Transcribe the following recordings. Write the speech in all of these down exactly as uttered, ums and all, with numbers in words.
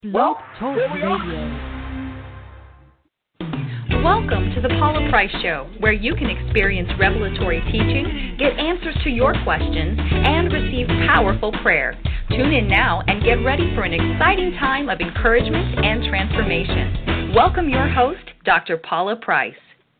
Blog Talk Radio. Welcome to the Paula Price Show, where you can experience revelatory teaching, get answers to your questions, and receive powerful prayer. Tune in now and get ready for an exciting time of encouragement and transformation. Welcome your host, Doctor Paula Price.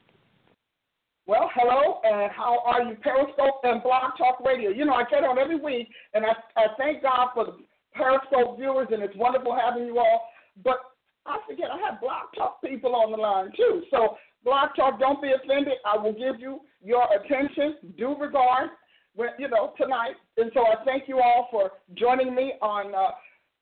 Well, hello, and how are you, Periscope and Blog Talk Radio? You know, I get on every week, and I, I thank God for the Periscope viewers, and it's wonderful having you all. But I forget, I have Blog Talk people on the line, too. So, Blog Talk, don't be offended. I will give you your attention, due regard, when, you know, tonight. And so I thank you all for joining me on uh,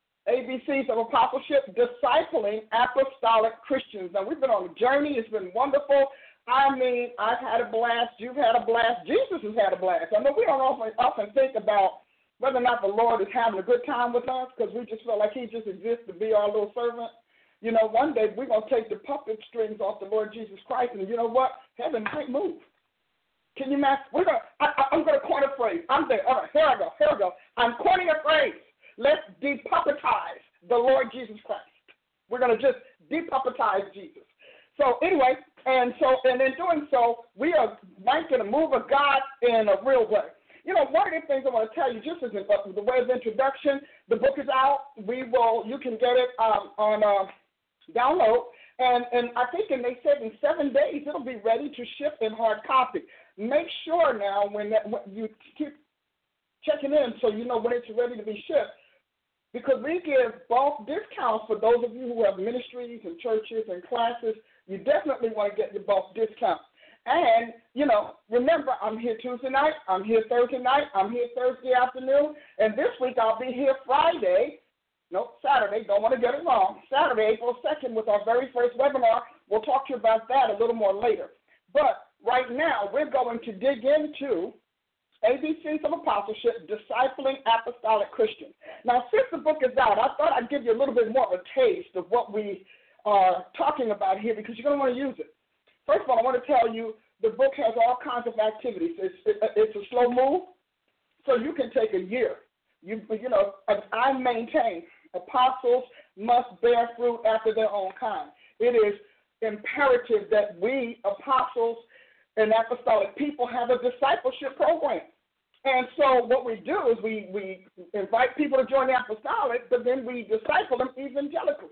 A B Cs of Apostleship, Discipling Apostolic Christians. Now, we've been on a journey. It's been wonderful. I mean, I've had a blast. You've had a blast. Jesus has had a blast. I know we don't often, often think about whether or not the Lord is having a good time with us, because we just feel like he just exists to be our little servant. You know, one day we're going to take the puppet strings off the Lord Jesus Christ, and you know what? Heaven might move. Can you imagine? We're gonna, I, I, I'm going to coin a phrase. I'm there. All right, here I go. Here I go. I'm coining a phrase. Let's depuppetize the Lord Jesus Christ. We're going to just depuppetize Jesus. So anyway, and so and in doing so, we are might get a move of God in a real way. You know, one of the things I want to tell you, just as in, uh, the way of introduction, the book is out. We will, you can get it um, on uh, download, and and I think, and they said in seven days it'll be ready to ship in hard copy. Make sure now when, that, when you keep checking in, so you know when it's ready to be shipped, because we give bulk discounts for those of you who have ministries and churches and classes. You definitely want to get your bulk discount. And, you know, remember, I'm here Tuesday night, I'm here Thursday night, I'm here Thursday afternoon, and this week I'll be here Friday, no, Saturday, don't want to get it wrong, Saturday, April second, with our very first webinar. We'll talk to you about that a little more later. But right now, we're going to dig into A B Cs of Apostleship, Discipling Apostolic Christians. Now, since the book is out, I thought I'd give you a little bit more of a taste of what we are talking about here, because you're going to want to use it. First of all, I want to tell you the book has all kinds of activities. It's, it, it's a slow move, so you can take a year. You, you know, as I maintain, apostles must bear fruit after their own kind. It is imperative that we, apostles and apostolic people, have a discipleship program. And so what we do is we, we invite people to join the apostolic, but then we disciple them evangelically.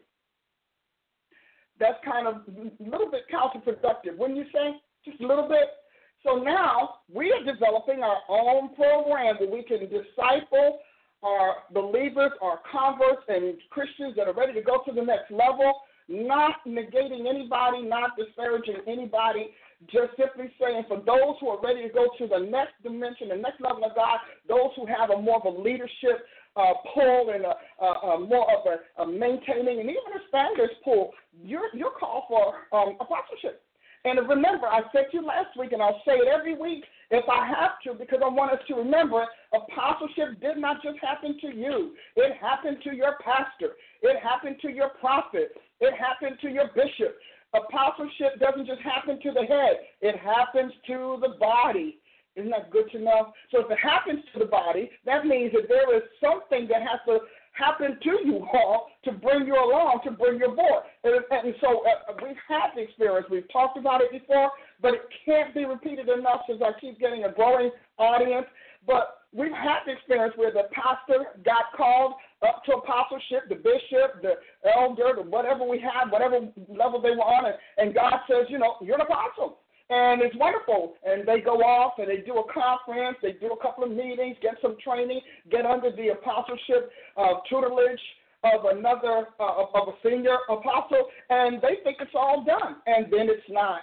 That's kind of a little bit counterproductive, wouldn't you say? Just a little bit. So now we are developing our own program where we can disciple our believers, our converts, and Christians that are ready to go to the next level, not negating anybody, not disparaging anybody, just simply saying for those who are ready to go to the next dimension, the next level of God, those who have a more of a leadership Uh, pull and a, a, a more of a, a maintaining and even a standards pull, you're, you're called for um, apostleship. And remember, I said to you last week, and I'll say it every week if I have to, because I want us to remember, apostleship did not just happen to you. It happened to your pastor. It happened to your prophet. It happened to your bishop. Apostleship doesn't just happen to the head. It happens to the body. Isn't that good to know? So if it happens to the body, that means that there is something that has to happen to you all to bring you along, to bring you aboard. And, and so uh, we've had the experience. We've talked about it before, but it can't be repeated enough since I keep getting a growing audience. But we've had the experience where the pastor got called up to apostleship, the bishop, the elder, the whatever we had, whatever level they were on, and, and God says, you know, you're an apostle. And it's wonderful. And they go off and they do a conference, they do a couple of meetings, get some training, get under the apostleship uh, tutelage of another, uh, of a senior apostle, and they think it's all done. And then it's not.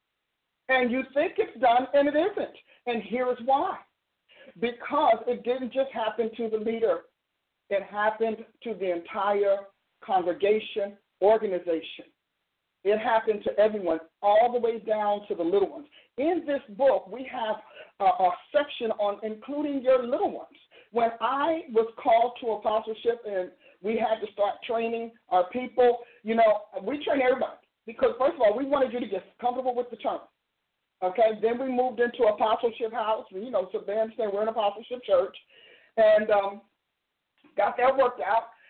And you think it's done, and it isn't. And here is why. Because it didn't just happen to the leader. It happened to the entire congregation, organization. It happened to everyone, all the way down to the little ones. In this book, we have a, a section on including your little ones. When I was called to apostleship and we had to start training our people, you know, we train everybody because, first of all, we wanted you to get comfortable with the term. Okay, then we moved into Apostleship House, you know, so they understand we're an apostleship church, and um, got that worked out.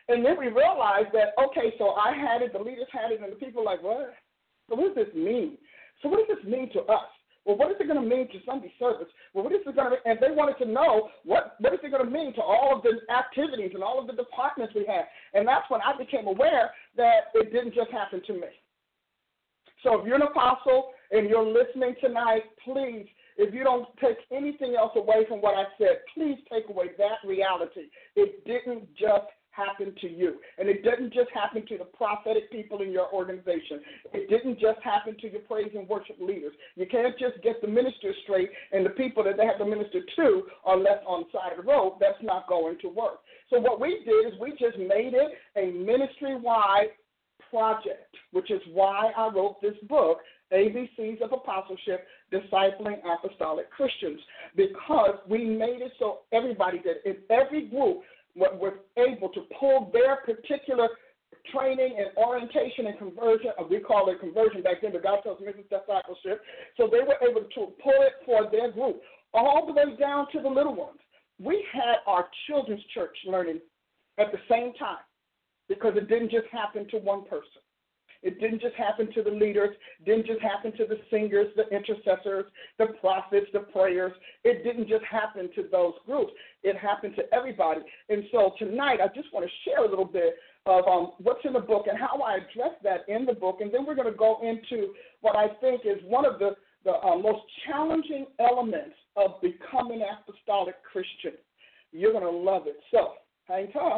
And then we realized that, okay, so I had it, the leaders had it, and the people were like, what? So what does this mean? So what does this mean to us? Well, what is it going to mean to Sunday service? Well, what is it going to, and they wanted to know what, what is it going to mean to all of the activities and all of the departments we have. And that's when I became aware that it didn't just happen to me. So if you're an apostle and you're listening tonight, please, if you don't take anything else away from what I said, please take away that reality. It didn't just happen to you. And it didn't just happen to the prophetic people in your organization. It didn't just happen to your praise and worship leaders. You can't just get the ministers straight and the people that they have to minister to are left on the side of the road. That's not going to work. So what we did is we just made it a ministry-wide project, which is why I wrote this book, A B Cs of Apostleship, Discipling Apostolic Christians, because we made it so everybody did. In every group was able to pull their particular training and orientation and conversion, or we call it conversion back then, but God tells me it's discipleship, so they were able to pull it for their group, all the way down to the little ones. We had our children's church learning at the same time, because it didn't just happen to one person. It didn't just happen to the leaders, didn't just happen to the singers, the intercessors, the prophets, the prayers. It didn't just happen to those groups. It happened to everybody. And so tonight I just want to share a little bit of um, what's in the book and how I address that in the book. And then we're going to go into what I think is one of the, the uh, most challenging elements of becoming an apostolic Christian. You're going to love it. So hang tough.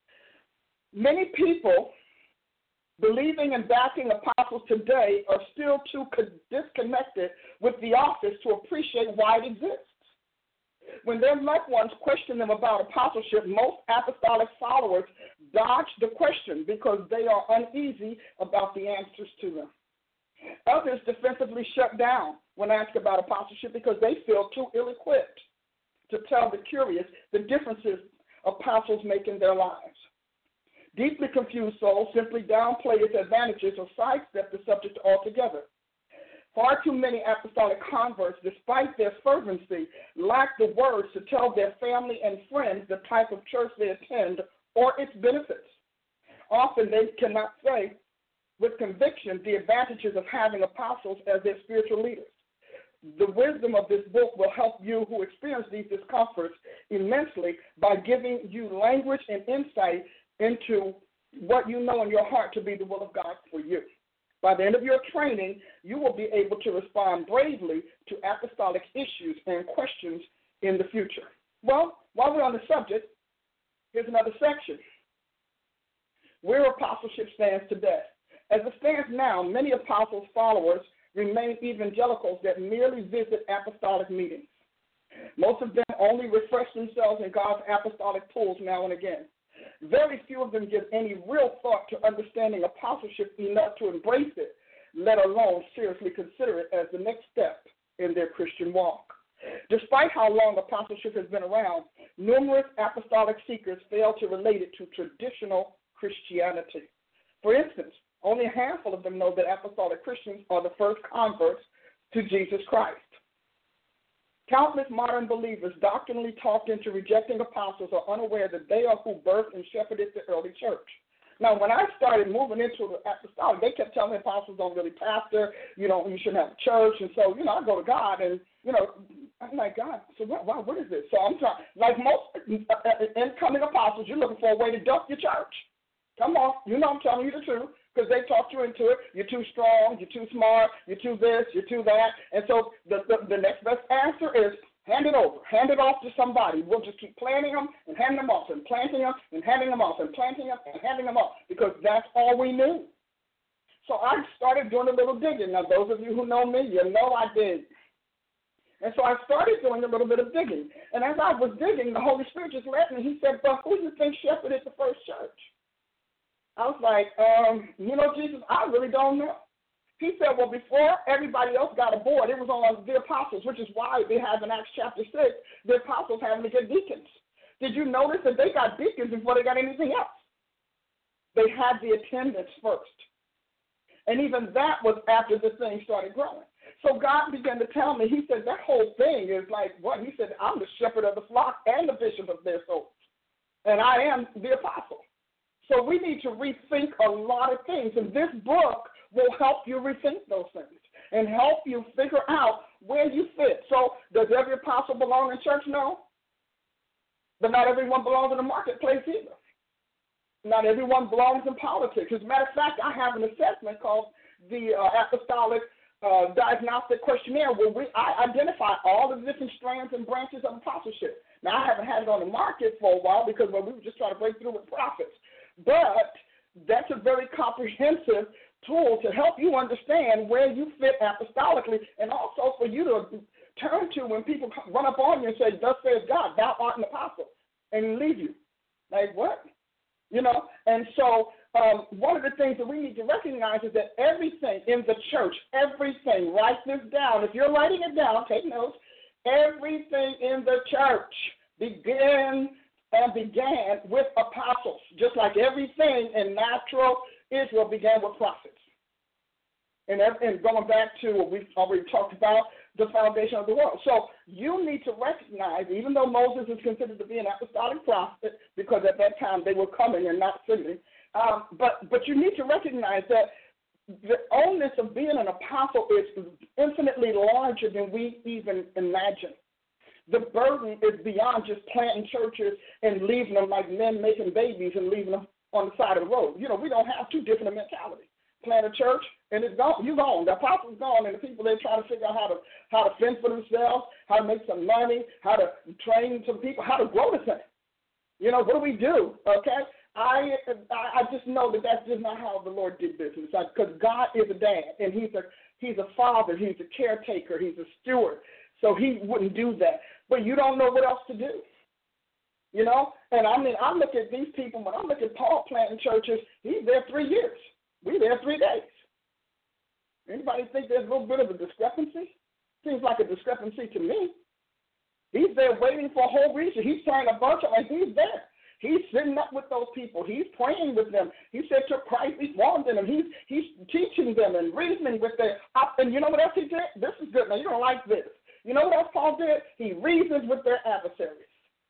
Many people believing and backing apostles today are still too disconnected with the office to appreciate why it exists. When their loved ones question them about apostleship, most apostolic followers dodge the question because they are uneasy about the answers to them. Others defensively shut down when asked about apostleship because they feel too ill-equipped to tell the curious the differences apostles make in their lives. Deeply confused souls simply downplay its advantages or sidestep the subject altogether. Far too many apostolic converts, despite their fervency, lack the words to tell their family and friends the type of church they attend or its benefits. Often they cannot say with conviction the advantages of having apostles as their spiritual leaders. The wisdom of this book will help you who experience these discomforts immensely by giving you language and insight into what you know in your heart to be the will of God for you. By the end of your training, you will be able to respond bravely to apostolic issues and questions in the future. Well, while we're on the subject, here's another section. Where apostleship stands today. As it stands now, many apostles' followers remain evangelicals that merely visit apostolic meetings. Most of them only refresh themselves in God's apostolic pools now and again. Very few of them give any real thought to understanding apostleship enough to embrace it, let alone seriously consider it as the next step in their Christian walk. Despite how long apostleship has been around, numerous apostolic seekers fail to relate it to traditional Christianity. For instance, only a handful of them know that apostolic Christians are the first converts to Jesus Christ. Countless modern believers doctrinally talked into rejecting apostles are unaware that they are who birthed and shepherded the early church. Now, when I started moving into the apostolic, they kept telling me apostles don't really pastor, you know, you shouldn't have a church. And so, you know, I go to God and, you know, I'm like, God, so what, what, what is this? So I'm trying, like most incoming apostles, you're looking for a way to dump your church. Come on, you know I'm telling you the truth. Because they talked you into it. You're too strong, you're too smart, you're too this, you're too that. And so the, the, the next best answer is hand it over. Hand it off to somebody. We'll just keep planting them and handing them off and planting them and handing them off and planting them and handing them off because that's all we knew. So I started doing a little digging. Now, those of you who know me, you know I dig. And so I started doing a little bit of digging. And as I was digging, the Holy Spirit just led me. He said, but who do you think shepherded the first church? I was like, um, you know, Jesus, I really don't know. He said, well, before everybody else got aboard, it was on the apostles, which is why they have in Acts chapter six, the apostles having to get deacons. Did you notice that they got deacons before they got anything else? They had the attendance first. And even that was after the thing started growing. So God began to tell me, he said, that whole thing is like what? He said, I'm the shepherd of the flock and the bishop of their souls. And I am the apostle. So we need to rethink a lot of things, and this book will help you rethink those things and help you figure out where you fit. So does every apostle belong in church? No. But not everyone belongs in the marketplace either. Not everyone belongs in politics. As a matter of fact, I have an assessment called the uh, Apostolic uh, Diagnostic Questionnaire where we, I identify all the different strands and branches of apostleship. Now, I haven't had it on the market for a while because well, we were just trying to break through with prophets. But that's a very comprehensive tool to help you understand where you fit apostolically and also for you to turn to when people run up on you and say, thus says God, thou art an apostle, and leave you. Like, what? You know? And so um, one of the things that we need to recognize is that everything in the church, everything, write this down. If you're writing it down, take notes. Everything in the church began and began with apostles, just like everything in natural Israel began with prophets. And, and going back to what we've already talked about, the foundation of the world. So you need to recognize, even though Moses is considered to be an apostolic prophet, because at that time they were coming and not sending, um, but, but you need to recognize that the onus of being an apostle is infinitely larger than we even imagine. The burden is beyond just planting churches and leaving them like men making babies and leaving them on the side of the road. You know, we don't have two different mentalities. Plant a church, and it's gone. You're gone. The apostle's gone, and the people they're trying to figure out how to how to fend for themselves, how to make some money, how to train some people, how to grow the thing. You know, what do we do? Okay, I I just know that that's just not how the Lord did business. Because God is a dad, and He's a He's a father, He's a caretaker, He's a steward. So He wouldn't do that. But you don't know what else to do. You know, and I mean, I look at these people when I look at Paul planting churches. He's there three years. We there three days. Anybody think there's a little bit of a discrepancy? Seems like a discrepancy to me. He's there waiting for a whole region. He's trying a bunch of, and he's there. He's sitting up with those people. He's praying with them. He said to Christ, he's warning them. He's he's teaching them and reasoning with them. And you know what else he did? This is good. Now, you don't like this. You know what else Paul did? He reasons with their adversaries.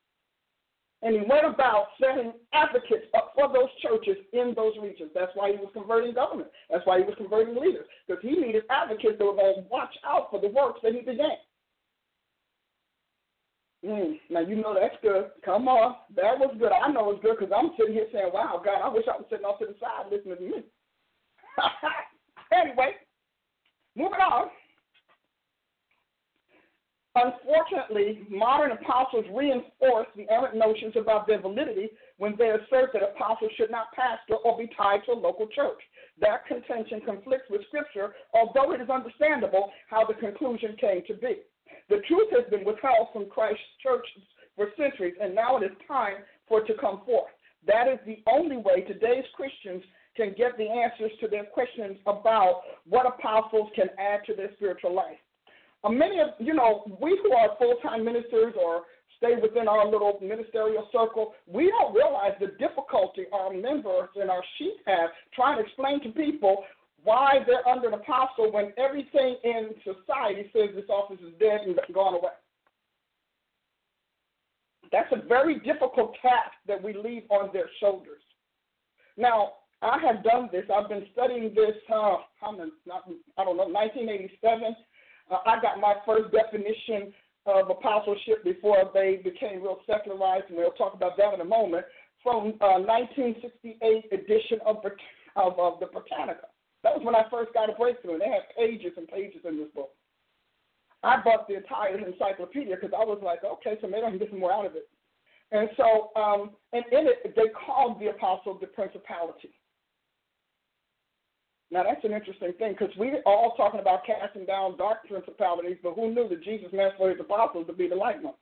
And he went about setting advocates up for those churches in those regions. That's why he was converting government. That's why he was converting leaders, because he needed advocates that were going to watch out for the works that he began. Mm, now, you know that's good. Come on. That was good. I know it's good because I'm sitting here saying, wow, God, I wish I was sitting off to the side listening to me. Anyway, moving on. Unfortunately, modern apostles reinforce the errant notions about their validity when they assert that apostles should not pastor or be tied to a local church. That contention conflicts with Scripture, although it is understandable how the conclusion came to be. The truth has been withheld from Christ's church for centuries, and now it is time for it to come forth. That is the only way today's Christians can get the answers to their questions about what apostles can add to their spiritual life. Uh, many of, you know, we who are full-time ministers or stay within our little ministerial circle, we don't realize the difficulty our members and our sheep have trying to explain to people why they're under an apostle when everything in society says this office is dead and gone away. That's a very difficult task that we leave on their shoulders. Now, I have done this. I've been studying this, uh, I'm not, I don't know, nineteen eighty-seven. Uh, I got my first definition of apostleship before they became real secularized, and we'll talk about that in a moment, from uh, nineteen sixty-eight edition of, of, of the Britannica. That was when I first got a breakthrough, and they had pages and pages in this book. I bought the entire encyclopedia because I was like, okay, so maybe I can get some more out of it. And so, um, and in it, they called the apostle the principality. Now, that's an interesting thing because we're all talking about casting down dark principalities, but who knew that Jesus meant for his apostles to be the light ones?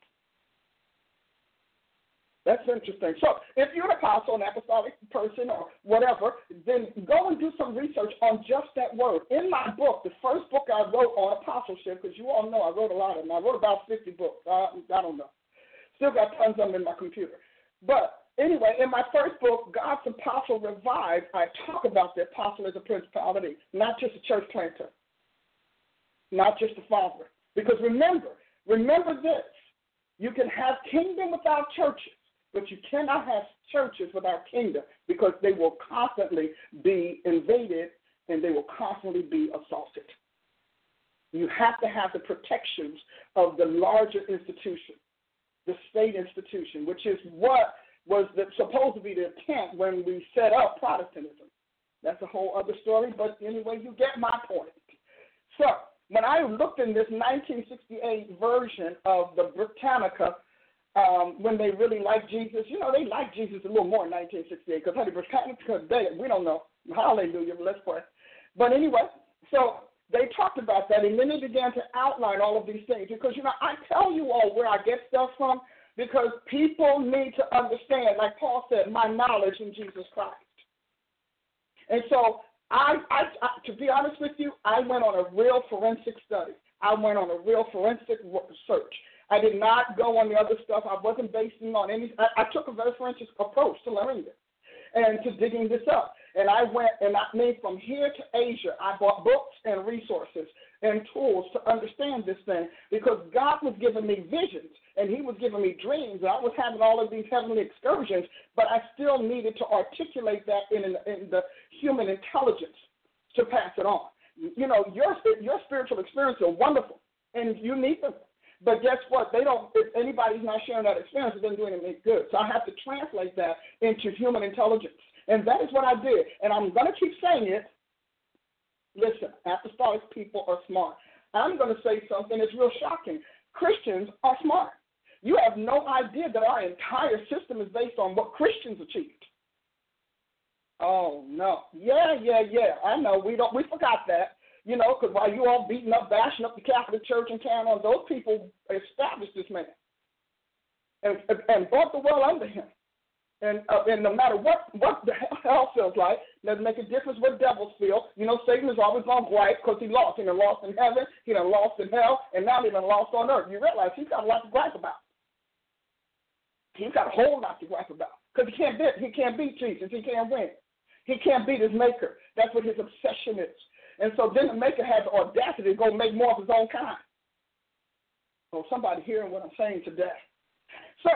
That's interesting. So if you're an apostle, an apostolic person, or whatever, then go and do some research on just that word. In my book, the first book I wrote on apostleship, because you all know I wrote a lot of them. I wrote about fifty books. Uh, I don't know. Still got tons of them in my computer. But anyway, in my first book, God's Apostle Revived, I talk about the apostle as a principality, not just a church planter, not just a father. Because remember, remember this, you can have kingdom without churches, But you cannot have churches without kingdom because they will constantly be invaded and they will constantly be assaulted. You have to have the protections of the larger institution, the state institution, which is what was the, supposed to be the intent when we set up Protestantism. That's a whole other story, but anyway, you get my point. So when I looked in this nineteen sixty-eight version of the Britannica, um, when they really liked Jesus, you know, they liked Jesus a little more in nineteen sixty-eight because the Britannica, they, we don't know. Hallelujah, let's pray. But anyway, so they talked about that, and then they began to outline all of these things because, you know, I tell you all where I get stuff from because people need to understand, like Paul said, my knowledge in Jesus Christ. And so, I, I, I, to be honest with you, I went on a real forensic study. I went on a real forensic search. I did not go on the other stuff. I wasn't basing on any. I, I took a very forensic approach to learning this and to digging this up. And I went, and I mean, from here to Asia, I bought books and resources and tools to understand this thing because God was giving me visions and he was giving me dreams. And I was having all of these heavenly excursions, but I still needed to articulate that in, in the human intelligence to pass it on. You know, your, your spiritual experiences are wonderful, and you need them. But guess what? They don't. If anybody's not sharing that experience, it doesn't do anything good. So I have to translate that into human intelligence. And that is what I did. And I'm going to keep saying it. Listen, apostolic people are smart. I'm going to say something that's real shocking. Christians are smart. You have no idea that our entire system is based on what Christians achieved. Oh, no. Yeah, yeah, yeah. I know. We don't. We forgot that. You know, because while you all beating up, bashing up the Catholic Church and carrying on, those people established this man and, and brought the world under him. And, uh, and no matter what, what the hell feels like, doesn't make a difference what devils feel. You know, Satan is always going to gripe because he lost. He done lost in heaven, he done lost in hell, and now he done lost on earth. You realize he's got a lot to gripe about. He's got a whole lot to gripe about because he can't beat, he can't beat Jesus. He can't win. He can't beat his maker. That's what his obsession is. And so then the maker has the audacity to go make more of his own kind. Oh, somebody hearing what I'm saying today. So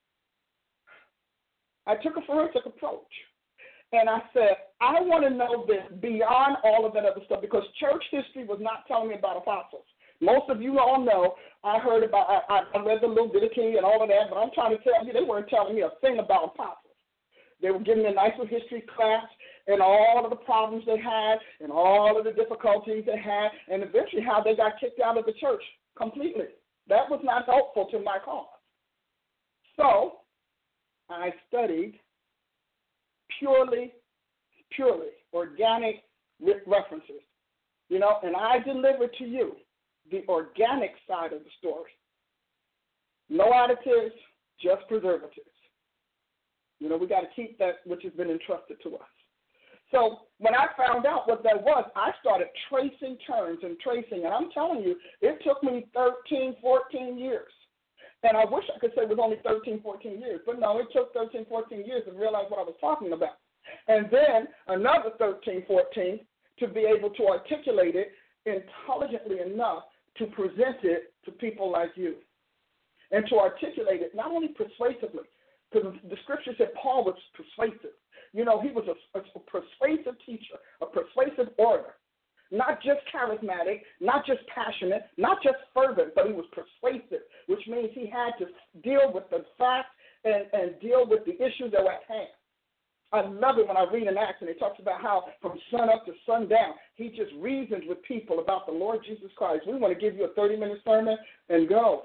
I took a forensic approach, and I said, I want to know this beyond all of that other stuff because church history was not telling me about apostles. Most of you all know I heard about, I, I read the Leviticus and all of that, but I'm trying to tell you they weren't telling me a thing about apostles. They were giving me a nice little history class and all of the problems they had and all of the difficulties they had and eventually how they got kicked out of the church completely. That was not helpful to my cause. So I studied purely, purely organic references, you know, and I delivered to you the organic side of the story. No additives, just preservatives. You know, we got to keep that which has been entrusted to us. So when I found out what that was, I started tracing terms and tracing, and I'm telling you, it took me thirteen, fourteen years. And I wish I could say it was only thirteen, fourteen years, but no, it took thirteen, fourteen years to realize what I was talking about. And then another thirteen, fourteen to be able to articulate it intelligently enough to present it to people like you. And to articulate it not only persuasively, because the scripture said Paul was persuasive. You know, he was a, a, a persuasive teacher, a persuasive orator. Not just charismatic, not just passionate, not just fervent, but he was persuasive, which means he had to deal with the facts and, and deal with the issues that were at hand. I love it when I read in Acts and it talks about how from sun up to sundown, he just reasoned with people about the Lord Jesus Christ. We want to give you a thirty-minute sermon and go,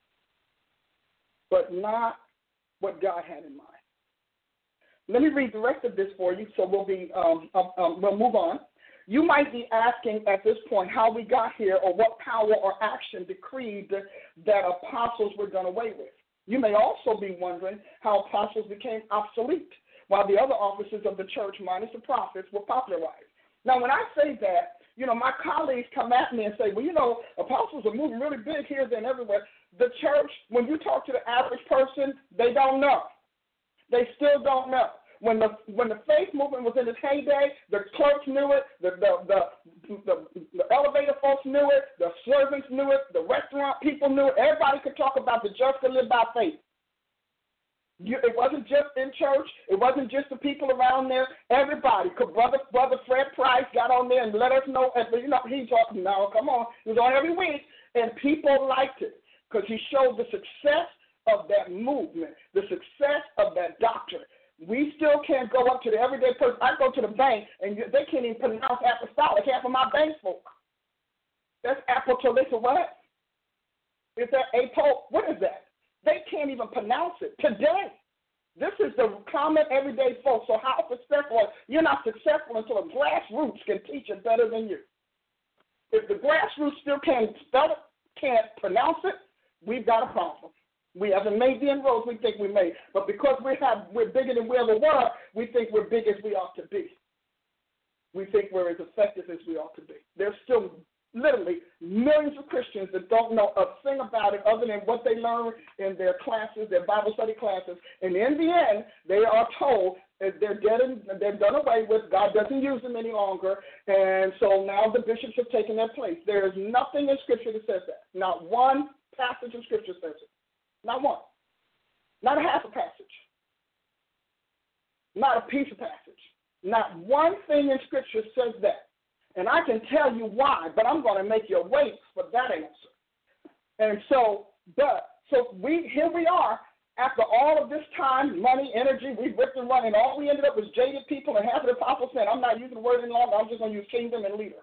but not what God had in mind. Let me read the rest of this for you, so we'll be um, um, um, we'll move on. You might be asking at this point how we got here or what power or action decreed that apostles were done away with. You may also be wondering how apostles became obsolete, while the other offices of the church, minus the prophets, were popularized. Now, when I say that, you know, my colleagues come at me and say, well, you know, apostles are moving really big here, there, and everywhere. The church, when you talk to the average person, they don't know. They still don't know. When the when the faith movement was in its heyday, the clerks knew it, the the, the the the elevator folks knew it, the servants knew it, the restaurant people knew it. Everybody could talk about the just to live by faith. You, it wasn't just in church. It wasn't just the people around there. Everybody. Brother, Brother Fred Price got on there and let us know. You know, he talking now. Come on. He was on every week, and people liked it because he showed the success of that movement, the success of that doctrine. We still can't go up to the everyday person. I go to the bank, and they can't even pronounce apostolic. Half of my bank folk. That's apostolic. What? Is that apo? What is that? They can't even pronounce it today. This is the common everyday folk. So how successful? You're not successful until the grassroots can teach it better than you. If the grassroots still can't spell it, can't pronounce it, we've got a problem. We haven't made the inroads we think we made. But because we have, we're bigger than we ever were, we think we're big as we ought to be. We think we're as effective as we ought to be. There's still literally millions of Christians that don't know a thing about it other than what they learn in their classes, their Bible study classes. And in the end, they are told that they're dead and they're done away with. God doesn't use them any longer. And so now the bishops have taken their place. There is nothing in Scripture that says that. Not one passage in Scripture says it. Not one. Not a half a passage. Not a piece of passage. Not one thing in Scripture says that. And I can tell you why, but I'm going to make you wait for that answer. And so, but, so we here we are, after all of this time, money, energy, we ripped and run, and all we ended up was jaded people, and half of the apostles said, I'm not using the word any longer, I'm just going to use kingdom and leader.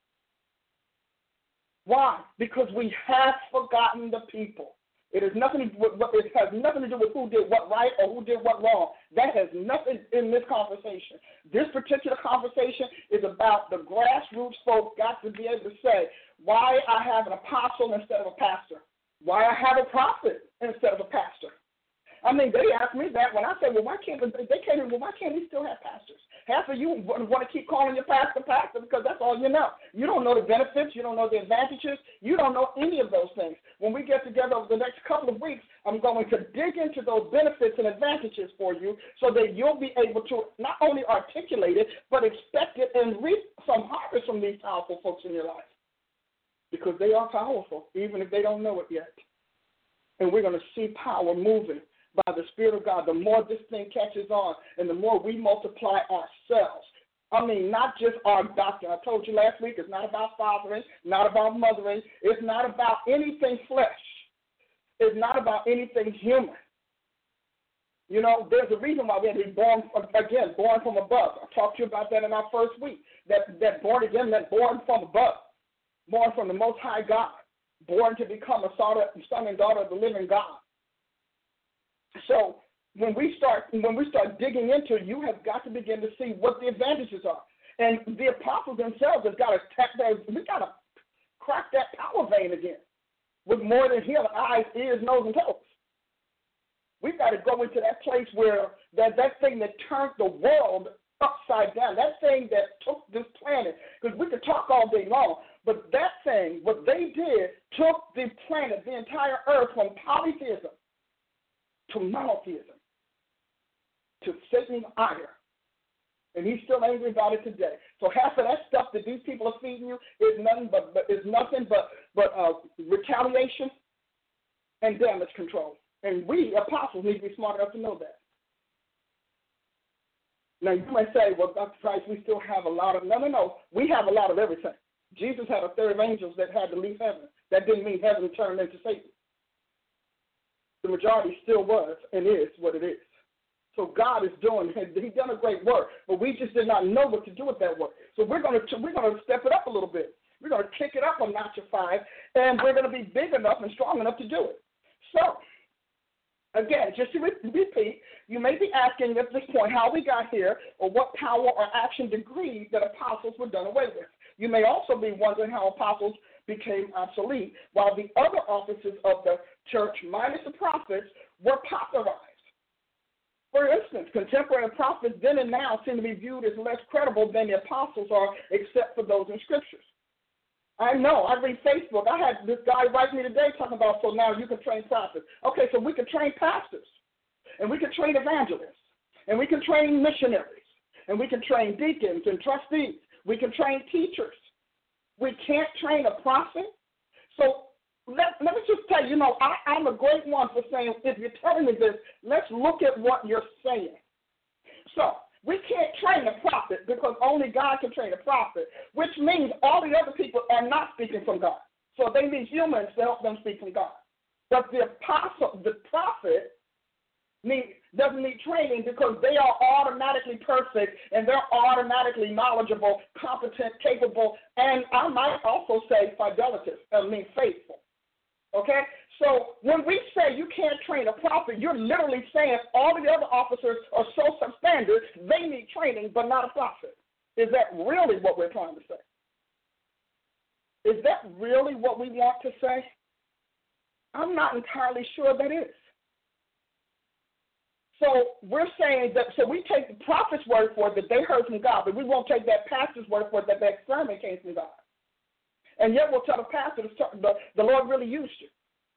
Why? Because we have forgotten the people. It has nothing to do with, it has nothing to do with who did what right or who did what wrong. That has nothing in this conversation. This particular conversation is about the grassroots folk got to be able to say why I have an apostle instead of a pastor, why I have a prophet instead of a pastor. I mean, they ask me that when I say, well, why can't they can't well, why can't we still have pastors? Half of you want to keep calling your pastor pastor because that's all you know. You don't know the benefits. You don't know the advantages. You don't know any of those things. When we get together over the next couple of weeks, I'm going to dig into those benefits and advantages for you so that you'll be able to not only articulate it, but expect it and reap some harvest from these powerful folks in your life. Because they are powerful, even if they don't know it yet. And we're going to see power moving by the Spirit of God. The more this thing catches on and the more we multiply ourselves. I mean, not just our doctrine. I told you last week, it's not about fathering, not about mothering. It's not about anything flesh. It's not about anything human. You know, there's a reason why we had to be born, again, born from above. I talked to you about that in our first week. That, that born again, that born from above, born from the Most High God, born to become a son and daughter of the living God. So when we start when we start digging into it, you have got to begin to see what the advantages are. And the apostles themselves have got to tap those, we got to crack that power vein again with more than hearing eyes, ears, nose, and toes. We've got to go into that place where that, that thing that turned the world upside down, that thing that took this planet, because we could talk all day long, but that thing, what they did, took the planet, the entire earth, from polytheism to monotheism, to Satan's ire. And he's still angry about it today. So half of that stuff that these people are feeding you is nothing but, but is nothing but but uh, retaliation and damage control. And we apostles need to be smart enough to know that. Now you might say, well, Doctor Price, we still have a lot of no, no, no. We have a lot of everything. Jesus had a third of angels that had to leave heaven. That didn't mean heaven turned into Satan. The majority still was and is what it is. So God is doing, he's done a great work, but we just did not know what to do with that work. So we're going to we're going to step it up a little bit. We're going to kick it up a notch or five, and we're going to be big enough and strong enough to do it. So, again, just to repeat, you may be asking at this point how we got here or what power or action degree that apostles were done away with. You may also be wondering how apostles became obsolete, while the other offices of the church, minus the prophets, were popularized. For instance, contemporary prophets then and now seem to be viewed as less credible than the apostles are, except for those in scriptures. I know. I read Facebook. I had this guy write me today talking about, so now you can train prophets. Okay, so we can train pastors, and we can train evangelists, and we can train missionaries, and we can train deacons and trustees. We can train teachers. We can't train a prophet. So let, let me just tell you, you know, I, I'm a great one for saying, if you're telling me this, let's look at what you're saying. So we can't train a prophet because only God can train a prophet, which means all the other people are not speaking from God. So they need humans to help them speak from God. But the apostle, the prophet, need, doesn't need training because they are automatically perfect and they're automatically knowledgeable, competent, capable, and I might also say fidelious, I mean faithful. Okay? So when we say you can't train a prophet, you're literally saying all the other officers are so substandard, they need training, but not a prophet. Is that really what we're trying to say? Is that really what we want to say? I'm not entirely sure that is. So we're saying that, so we take the prophet's word for it that they heard from God, but we won't take that pastor's word for it that that sermon came from God. And yet we'll tell the pastor the, the Lord really used you.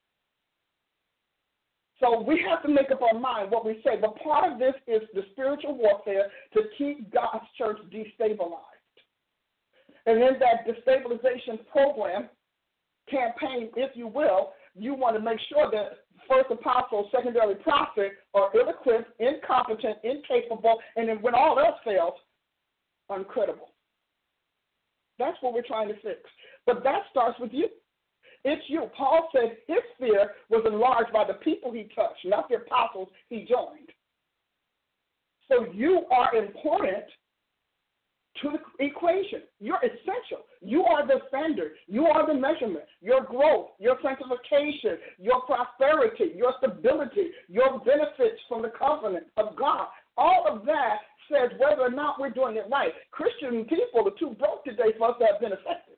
So we have to make up our mind what we say. But part of this is the spiritual warfare to keep God's church destabilized. And in that destabilization program, campaign, if you will, you want to make sure that first apostle, secondary prophet are ill-equipped, incompetent, incapable, and then when all else fails, uncredible. That's what we're trying to fix. But that starts with you. It's you. Paul said his sphere was enlarged by the people he touched, not the apostles he joined. So you are important to the equation. You're essential. You are the standard. You are the measurement. Your growth, your sanctification, your prosperity, your stability, your benefits from the covenant of God. All of that says whether or not we're doing it right. Christian people are too broke today for us to have been effective.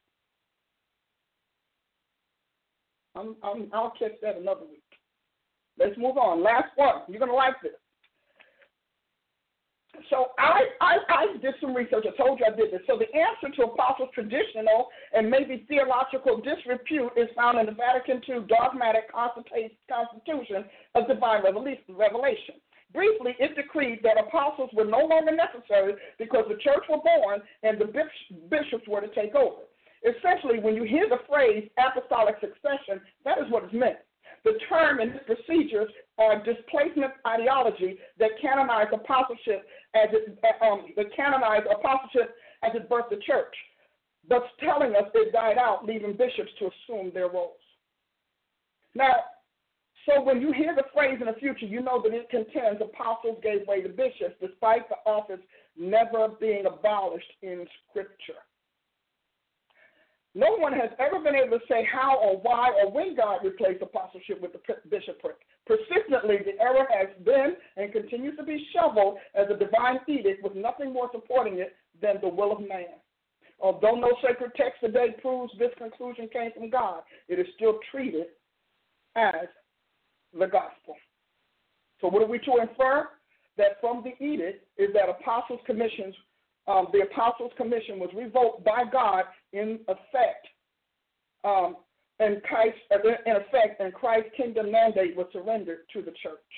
I'm, I'm, I'll catch that another week. Let's move on. Last one. You're going to like this. So I, I, I did some research. I told you I did this. So the answer to apostles' traditional and maybe theological disrepute is found in the Vatican two dogmatic constitution of divine revelation. Briefly, it decreed that apostles were no longer necessary because the church were born and the bishops were to take over. Essentially, when you hear the phrase apostolic succession, that is what is meant. The term and its procedures are displacement ideology that canonized apostleship as it um, that canonized apostleship as it birthed the church, but telling us it died out, leaving bishops to assume their roles. Now, so when you hear the phrase in the future, you know that it contends apostles gave way to bishops, despite the office never being abolished in Scripture. No one has ever been able to say how or why or when God replaced apostleship with the bishopric. Persistently, the error has been and continues to be shoveled as a divine edict with nothing more supporting it than the will of man. Although no sacred text today proves this conclusion came from God, it is still treated as the gospel. So what are we to infer? That from the edict is that apostles' commissions Um, the Apostles' Commission was revoked by God in effect, um, and Christ, in effect, and Christ's kingdom mandate was surrendered to the church.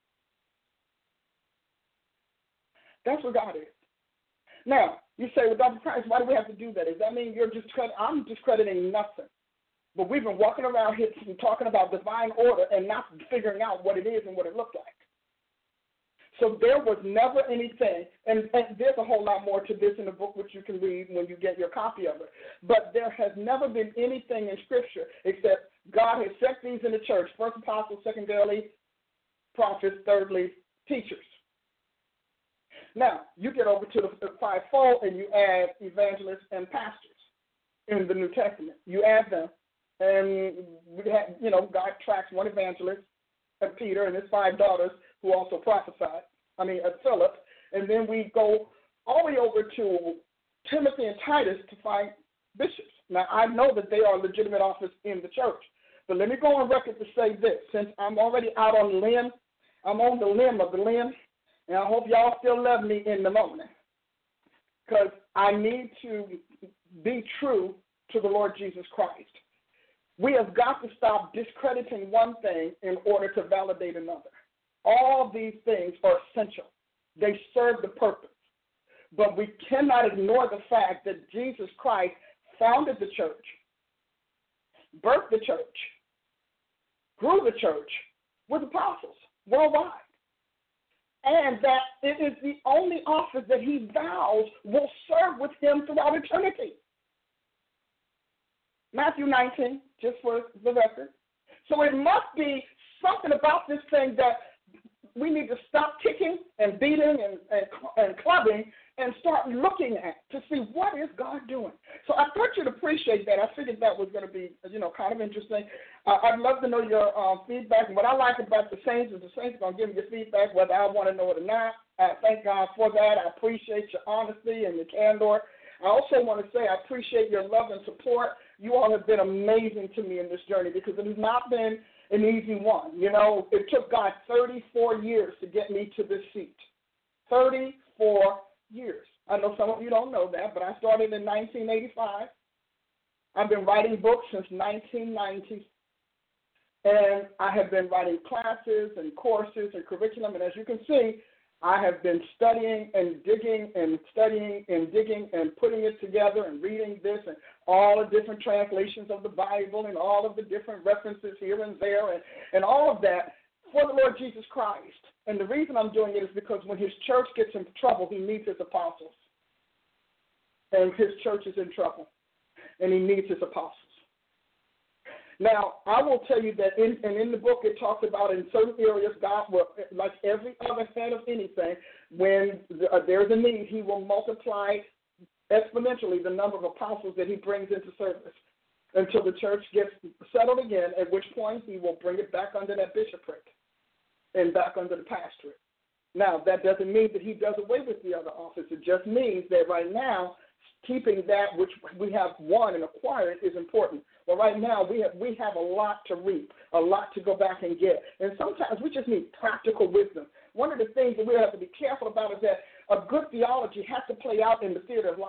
That's what God is. Now, you say, well, Doctor Price, why do we have to do that? Does that mean you're just I'm discrediting nothing? But we've been walking around here talking about divine order and not figuring out what it is and what it looked like. So there was never anything, and, and there's a whole lot more to this in the book which you can read when you get your copy of it, but there has never been anything in Scripture except God has set these in the church, first apostles, secondarily prophets, thirdly teachers. Now, you get over to the fivefold and you add evangelists and pastors in the New Testament. You add them, and we have, you know, God tracks one evangelist, and Peter and his five daughters, who also prophesied, I mean, uh, Philip, and then we go all the way over to Timothy and Titus to find bishops. Now, I know that they are legitimate office in the church, but let me go on record to say this. Since I'm already out on the limb, I'm on the limb of the limb, and I hope y'all still love me in the moment, because I need to be true to the Lord Jesus Christ. We have got to stop discrediting one thing in order to validate another. All these things are essential. They serve the purpose. But we cannot ignore the fact that Jesus Christ founded the church, birthed the church, grew the church was apostles worldwide. And that it is the only office that he vows will serve with him throughout eternity. Matthew nineteen, just for the record. So it must be something about this thing that we need to stop kicking and beating and, and, and clubbing and start looking at to see what is God doing. So I thought you'd appreciate that. I figured that was going to be, you know, kind of interesting. Uh, I'd love to know your um, feedback. And what I like about the Saints is the Saints are going to give me your feedback, whether I want to know it or not. I thank God for that. I appreciate your honesty and your candor. I also want to say I appreciate your love and support. You all have been amazing to me in this journey because it has not been an easy one. You know, it took God thirty-four years to get me to this seat. thirty-four years. I know some of you don't know that, but I started in nineteen eighty-five. I've been writing books since nineteen ninety. And I have been writing classes and courses and curriculum. And as you can see, I have been studying and digging and studying and digging and putting it together and reading this and all the different translations of the Bible and all of the different references here and there and, and all of that for the Lord Jesus Christ. And the reason I'm doing it is because when his church gets in trouble, he needs his apostles. And his church is in trouble, and he needs his apostles. Now, I will tell you that in, and in the book it talks about in certain areas, God will, like every other head of anything, when the, uh, there's a need, he will multiply exponentially the number of apostles that he brings into service until the church gets settled again, at which point he will bring it back under that bishopric and back under the pastorate. Now, that doesn't mean that he does away with the other office. It just means that right now, keeping that which we have won and acquired is important. Well, right now, we have we have a lot to reap, a lot to go back and get. And sometimes we just need practical wisdom. One of the things that we have to be careful about is that a good theology has to play out in the theater of life.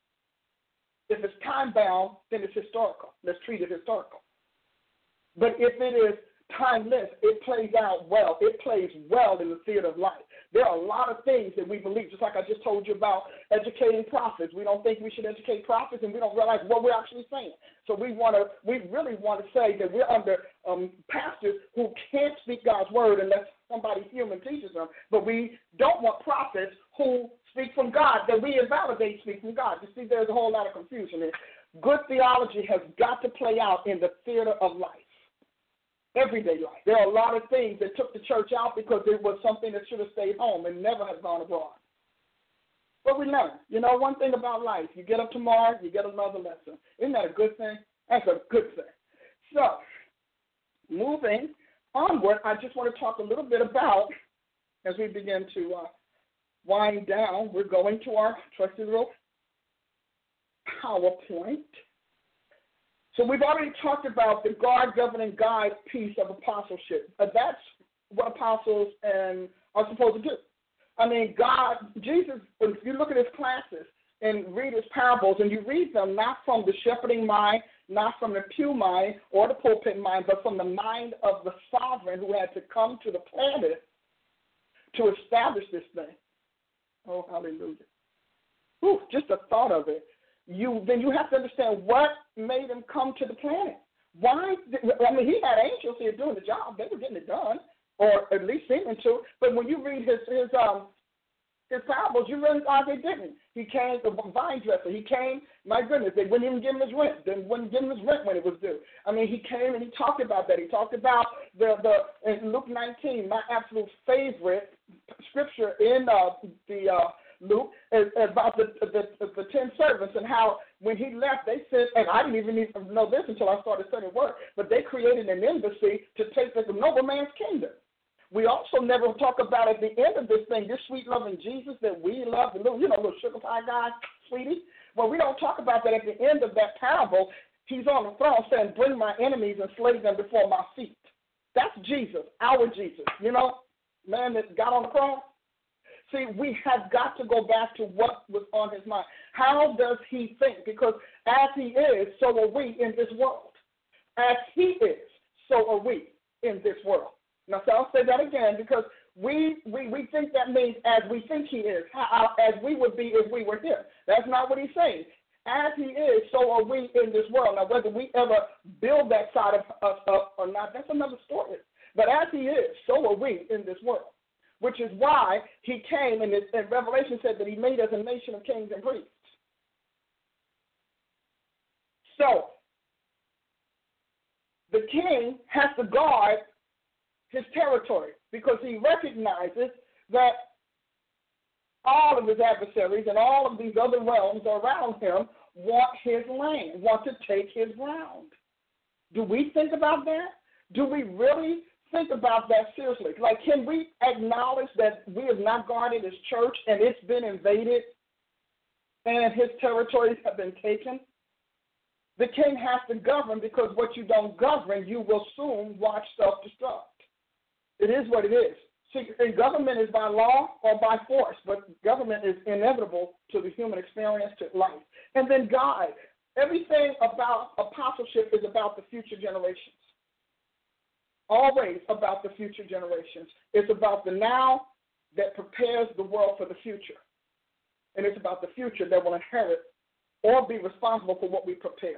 If it's time-bound, then it's historical. Let's treat it historical. But if it is timeless, it plays out well. It plays well in the theater of life. There are a lot of things that we believe, just like I just told you about educating prophets. We don't think we should educate prophets, and we don't realize what we're actually saying. So we want to, we really want to say that we're under um, pastors who can't speak God's word unless somebody human teaches them. But we don't want prophets who speak from God, that we invalidate speak from God. You see, there's a whole lot of confusion here. Good theology has got to play out in the theater of life. Everyday life. There are a lot of things that took the church out because it was something that should have stayed home and never have gone abroad. But we learn. You know, one thing about life, you get up tomorrow, you get another lesson. Isn't that a good thing? That's a good thing. So, moving onward, I just want to talk a little bit about, as we begin to uh, wind down, we're going to our trusted little PowerPoint. So we've already talked about the guard, governing, guide piece of apostleship. Uh, that's what apostles and are supposed to do. I mean, God, Jesus, if you look at his classes and read his parables, and you read them not from the shepherding mind, not from the pew mind or the pulpit mind, but from the mind of the sovereign who had to come to the planet to establish this thing. Oh, hallelujah. Whew, just the thought of it. You then you have to understand what made him come to the planet. Why? I mean, he had angels here doing the job; they were getting it done, or at least seeming to. But when you read his his um his parables, you realize they didn't. He came the vine dresser. He came. My goodness, they wouldn't even give him his rent. They wouldn't give him his rent when it was due. I mean, he came and he talked about that. He talked about the the in Luke nineteen, my absolute favorite scripture in uh, the. Uh, Luke, about the, the the ten servants and how when he left, they said, and I didn't even know this until I started studying word, but they created an embassy to take the nobleman's kingdom. We also never talk about at the end of this thing, this sweet loving Jesus that we love, the little, you know, little sugar pie guy, sweetie. Well, we don't talk about that at the end of that parable. He's on the throne saying, bring my enemies and slay them before my feet. That's Jesus, our Jesus, you know, man that got on the cross. See, we have got to go back to what was on his mind. How does he think? Because as he is, so are we in this world. As he is, so are we in this world. Now, so I'll say that again because we, we, we think that means as we think he is, how, as we would be if we were him. That's not what he's saying. As he is, so are we in this world. Now, whether we ever build that side of us up or not, that's another story. But as he is, so are we in this world, which is why he came, and, it, and Revelation said that he made us a nation of kings and priests. So, the king has to guard his territory because he recognizes that all of his adversaries and all of these other realms around him want his land, want to take his ground. Do we think about that? Do we really think about that seriously? Like, can we acknowledge that we have not guarded his church and it's been invaded and his territories have been taken? The king has to govern because what you don't govern, you will soon watch self-destruct. It is what it is. See, government is by law or by force, but government is inevitable to the human experience, to life. And then God, everything about apostleship is about the future generations. Always about the future generations. It's about the now that prepares the world for the future. And it's about the future that will inherit or be responsible for what we prepare.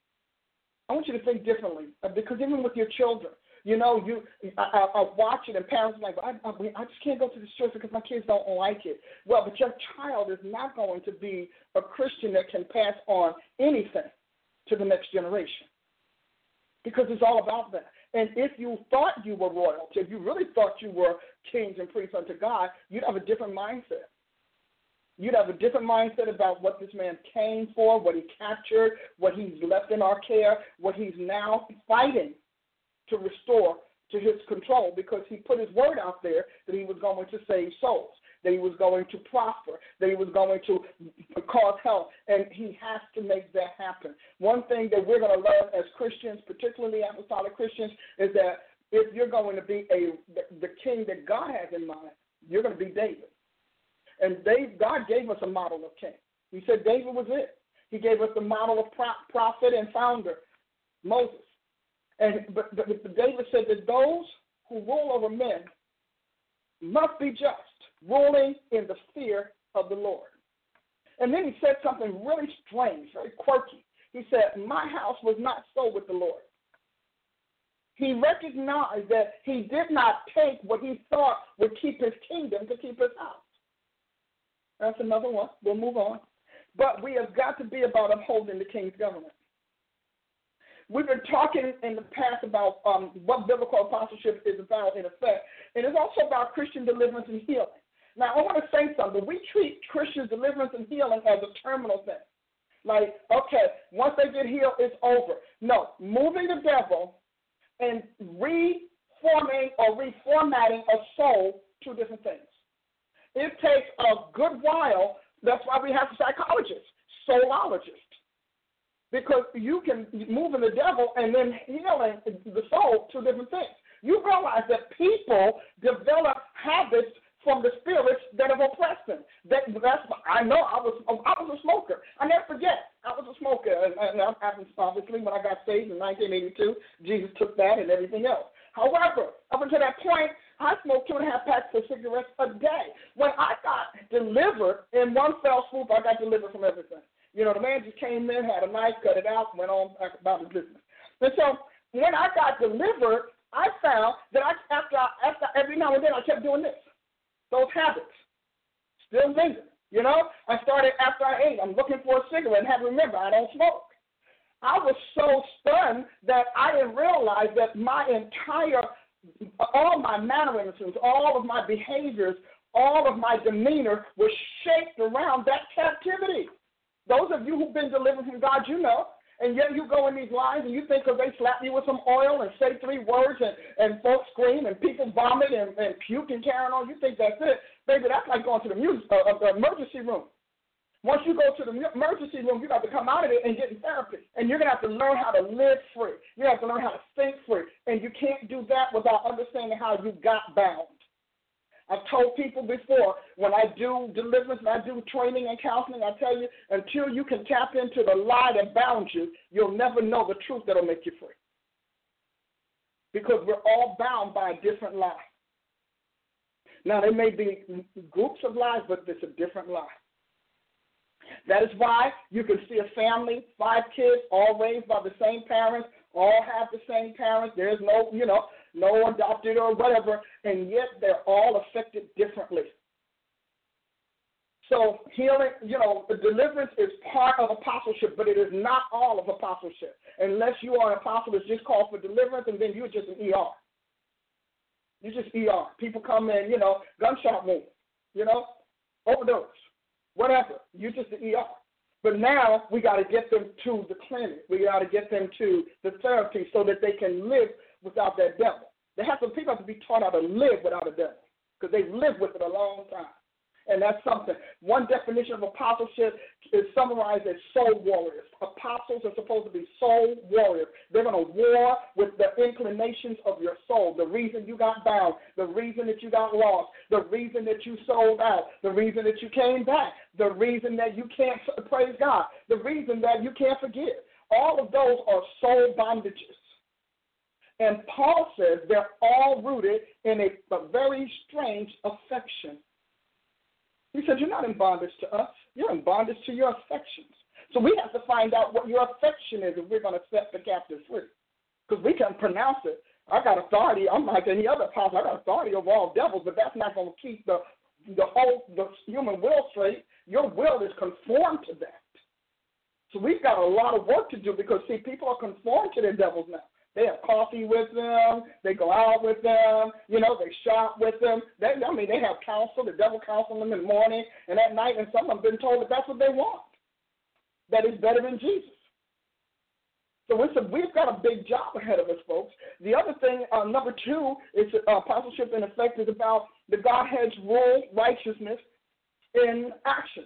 I want you to think differently, because even with your children, you know, you I, I, I watch it, and parents are like, I, I, I just can't go to the church because my kids don't like it. Well, but your child is not going to be a Christian that can pass on anything to the next generation, because it's all about that. And if you thought you were royalty, if you really thought you were kings and priests unto God, you'd have a different mindset. You'd have a different mindset about what this man came for, what he captured, what he's left in our care, what he's now fighting to restore to his control, because he put his word out there that he was going to save souls, that he was going to prosper, that he was going to cause health, and he has to make that happen. One thing that we're going to learn as Christians, particularly apostolic Christians, is that if you're going to be a the, the king that God has in mind, you're going to be David. And Dave, God gave us a model of king. He said David was it. He gave us the model of prophet and founder, Moses. And but, but David said that those who rule over men must be just, ruling in the fear of the Lord. And then he said something really strange, very quirky. He said, my house was not so with the Lord. He recognized that he did not take what he thought would keep his kingdom to keep his house. That's another one. We'll move on. But we have got to be about upholding the king's government. We've been talking in the past about um, what biblical apostleship is about, in effect, and it's also about Christian deliverance and healing. Now, I want to say something. We treat Christian deliverance and healing as a terminal thing. Like, okay, once they get healed, it's over. No, moving the devil and reforming or reformatting a soul, two different things. It takes a good while. That's why we have psychologists, soulologists, because you can move in the devil and then healing the soul, two different things. You realize that people develop habits from the spirits that have oppressed them. That, that's I know. I was I was a smoker. I never forget. I was a smoker, and, and obviously when I got saved in nineteen eighty-two, Jesus took that and everything else. However, up until that point, I smoked two and a half packs of cigarettes a day. When I got delivered, in one fell swoop, I got delivered from everything. You know, the man just came in, had a knife, cut it out, went on about his business. And so when I got delivered, I found that I, after, I, after every now and then I kept doing this. Those habits still linger. You know, I started after I ate. I'm looking for a cigarette and have to remember I don't smoke. I was so stunned that I didn't realize that my entire, all my mannerisms, all of my behaviors, all of my demeanor was shaped around that captivity. Those of you who've been delivered from God, you know. And yet you go in these lines and you think because they slap you with some oil and say three words and, and folks scream and people vomit and, and puke and carry on, you think that's it. Baby, that's like going to the music, uh, uh, emergency room. Once you go to the emergency room, you got to come out of it and get in therapy. And you're going to have to learn how to live free. You have to learn how to think free. And you can't do that without understanding how you got bound. I've told people before, when I do deliverance and I do training and counseling, I tell you, until you can tap into the lie that bound you, you'll never know the truth that will make you free. Because we're all bound by a different lie. Now, there may be groups of lies, but it's a different lie. That is why you can see a family, five kids, all raised by the same parents, all have the same parents. There's no, you know, no adopted or whatever, and yet they're all affected differently. So healing, you know, the deliverance is part of apostleship, but it is not all of apostleship. Unless you are an apostle that's just called for deliverance, and then you're just an E R. You're just E R. People come in, you know, gunshot wound, you know, overdose, whatever. You're just an E R. But now we got to get them to the clinic. We got to get them to the therapy so that they can live without that devil. They have to, people have to be taught how to live without a devil because they've lived with it a long time. And that's something. One definition of apostleship is summarized as soul warriors. Apostles are supposed to be soul warriors. They're going to war with the inclinations of your soul, the reason you got bound, the reason that you got lost, the reason that you sold out, the reason that you came back, the reason that you can't praise God, the reason that you can't forgive. All of those are soul bondages. And Paul says they're all rooted in a, a very strange affection. He said, you're not in bondage to us. You're in bondage to your affections. So we have to find out what your affection is if we're going to set the captive free. Because we can pronounce it. I got authority. I'm like any other apostle. I got authority over all devils, but that's not going to keep the, the whole the human will straight. Your will is conformed to that. So we've got a lot of work to do because, see, people are conformed to their devils now. They have coffee with them. They go out with them. You know, they shop with them. They, I mean, they have counsel. The devil counsel them in the morning and at night, and some of them have been told that that's what they want, that is better than Jesus. So it's a, we've got a big job ahead of us, folks. The other thing, uh, number two, is uh, apostleship in effect is about the Godhead's rule, righteousness in action.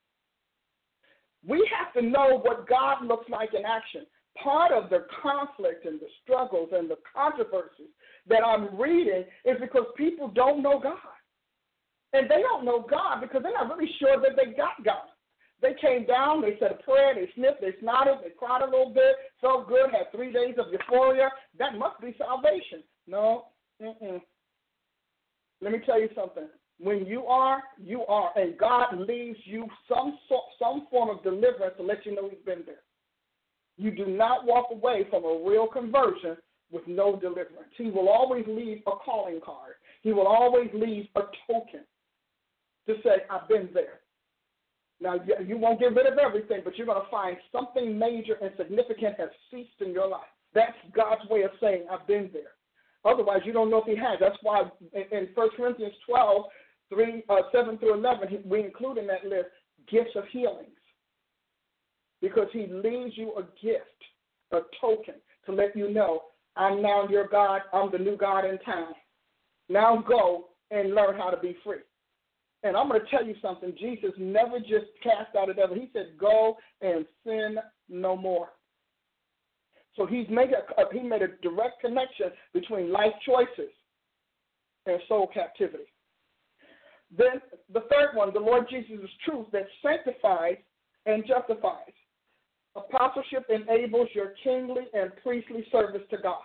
We have to know what God looks like in action. Part of the conflict and the struggles and the controversies that I'm reading is because people don't know God. And they don't know God because they're not really sure that they got God. They came down, they said a prayer, they sniffed, they snotted, they cried a little bit, felt good, had three days of euphoria. That must be salvation. No, mm-mm. Let me tell you something. When you are, you are, and God leaves you some sort, some form of deliverance to let you know he's been there. You do not walk away from a real conversion with no deliverance. He will always leave a calling card. He will always leave a token to say, I've been there. Now, you won't get rid of everything, but you're going to find something major and significant has ceased in your life. That's God's way of saying, I've been there. Otherwise, you don't know if he has. That's why in First Corinthians twelve, three, uh, seven through eleven, we include in that list gifts of healings. Because he leaves you a gift, a token, to let you know, I'm now your God, I'm the new God in town. Now go and learn how to be free. And I'm going to tell you something. Jesus never just cast out a devil. He said, go and sin no more. So he's made a, he made a direct connection between life choices and soul captivity. Then the third one, the Lord Jesus is truth that sanctifies and justifies. Apostleship enables your kingly and priestly service to God.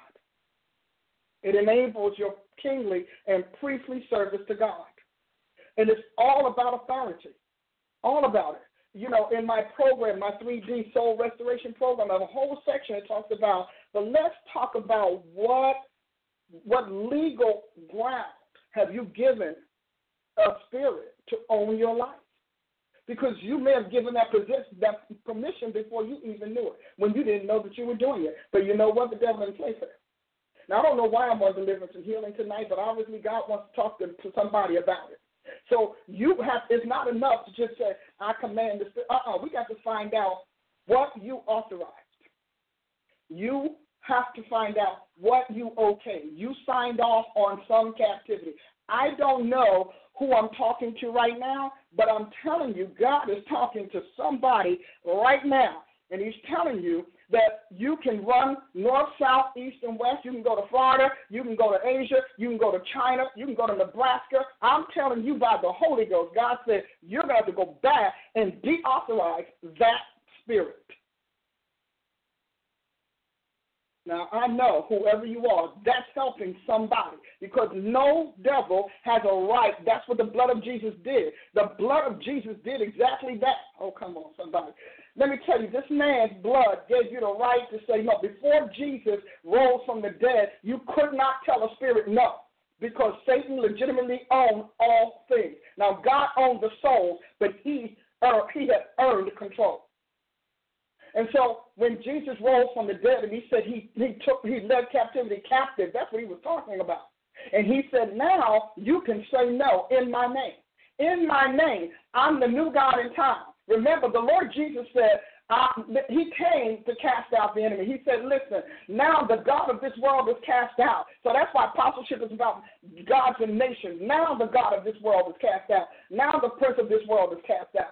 It enables your kingly and priestly service to God. And it's all about authority, all about it. You know, in my program, my three D Soul Restoration Program, I have a whole section that talks about, but let's talk about what, what legal ground have you given a spirit to own your life. Because you may have given that, possess, that permission before you even knew it, when you didn't know that you were doing it. But you know what? The devil didn't play for that. Now, I don't know why I'm on deliverance and healing tonight, but obviously God wants to talk to, to somebody about it. So you have, it's not enough to just say, I command this. Uh-uh, we got to find out what you authorized. You have to find out what you okayed. You signed off on some captivity. I don't know who I'm talking to right now, but I'm telling you, God is talking to somebody right now, and he's telling you that you can run north, south, east, and west. You can go to Florida. You can go to Asia. You can go to China. You can go to Nebraska. I'm telling you by the Holy Ghost, God said you're going to have to go back and deauthorize that spirit. Now, I know whoever you are, that's helping somebody because no devil has a right. That's what the blood of Jesus did. The blood of Jesus did exactly that. Oh, come on, somebody. Let me tell you, this man's blood gave you the right to say no. Before Jesus rose from the dead, you could not tell a spirit no because Satan legitimately owned all things. Now, God owned the soul, but he, uh, he had earned control. And so when Jesus rose from the dead and he said he, he took he led captivity captive, that's what he was talking about. And he said, now you can say no in my name. In my name, I'm the new God in time. Remember, the Lord Jesus said, uh, he came to cast out the enemy. He said, listen, now the God of this world is cast out. So that's why apostleship is about gods and nations. Now the God of this world is cast out. Now the prince of this world is cast out.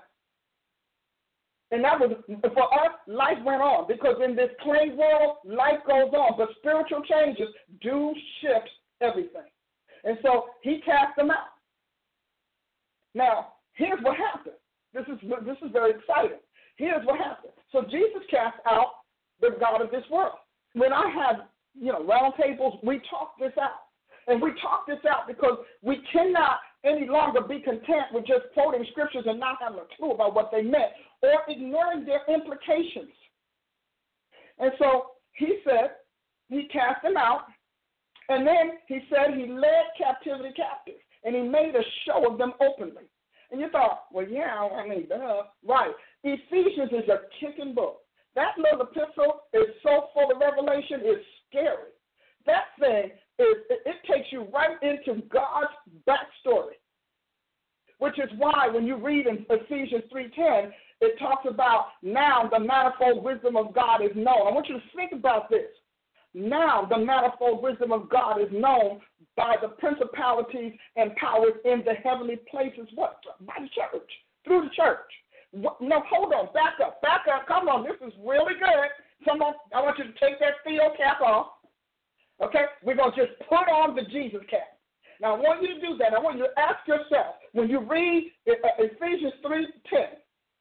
And that was, for us, life went on because in this clay world, life goes on. But spiritual changes do shift everything. And so he cast them out. Now, here's what happened. This is, this is very exciting. Here's what happened. So Jesus cast out the God of this world. When I have, you know, round tables, we talk this out. And we talk this out because we cannot any longer be content with just quoting scriptures and not having a clue about what they meant or ignoring their implications. And so he said, he cast them out, and then he said he led captivity captive, and he made a show of them openly. And you thought, well, yeah, I mean, duh. Right. Ephesians is a kicking book. That little epistle is so full of revelation, it's scary. That thing, is, it, it takes you right into God's backstory, which is why when you read in Ephesians three ten, it talks about now the manifold wisdom of God is known. I want you to think about this. Now the manifold wisdom of God is known by the principalities and powers in the heavenly places. What? By the church, through the church. What? No, hold on, back up, back up. Come on, this is really good. Someone, I want you to take that Theo cap off. Okay? We're going to just put on the Jesus cap. Now, I want you to do that. I want you to ask yourself, when you read Ephesians three ten,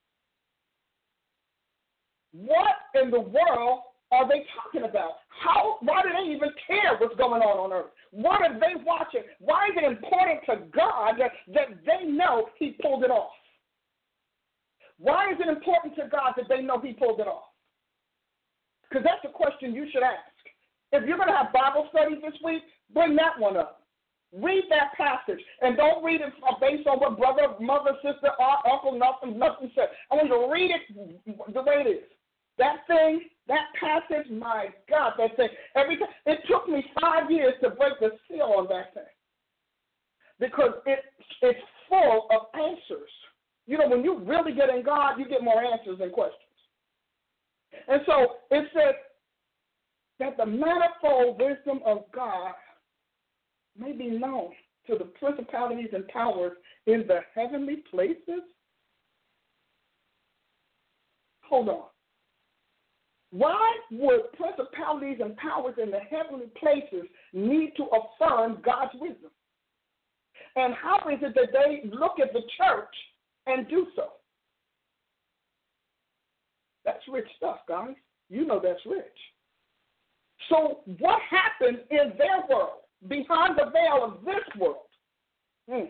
what in the world are they talking about? How? Why do they even care what's going on on earth? What are they watching? Why is it important to God that, that they know he pulled it off? Why is it important to God that they know he pulled it off? Because that's a question you should ask. If you're going to have Bible study this week, bring that one up. Read that passage, and don't read it based on what brother, mother, sister, aunt, uncle, nothing, nothing said. I want you to read it the way it is. That thing, that passage, my God, that thing. Every time, it took me five years to break the seal on that thing because it it's full of answers. You know, when you really get in God, you get more answers than questions. And so it said that the manifold wisdom of God may be known to the principalities and powers in the heavenly places. Hold on. Why would principalities and powers in the heavenly places need to affirm God's wisdom? And how is it that they look at the church and do so? That's rich stuff, guys. You know that's rich. So what happened in their world, behind the veil of this world? Hmm.